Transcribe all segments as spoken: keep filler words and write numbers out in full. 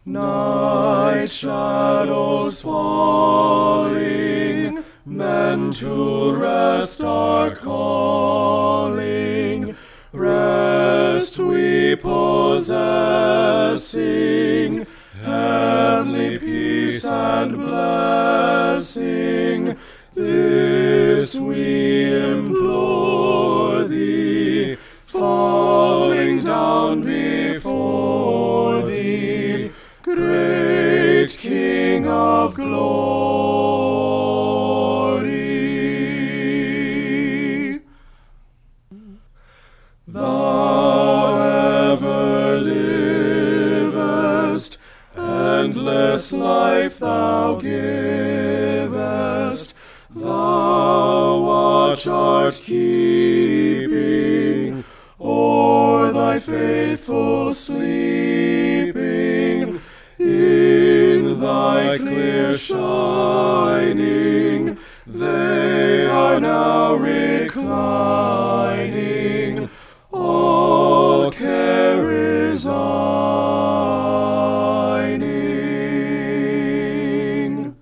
Night shadows falling, men to rest are calling. Rest we possessing, heavenly peace and blessing. This we implore thee, falling down before thee, great King of glory. Thou ever livest, endless life thou givest, thou watch art keeping o'er thy faithful sleeping. In thy clear shining, they are now reclining. All care resigning.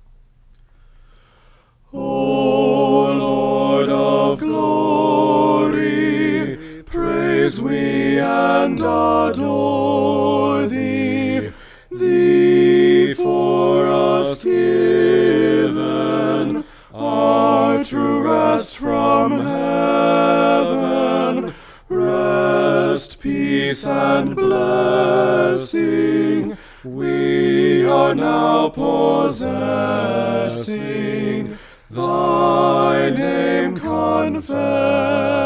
O Lord of glory, praise we and adore thee. Thee for us given, our true rest from heaven. Rest, peace, and blessing we are now possessing. Thy name confess.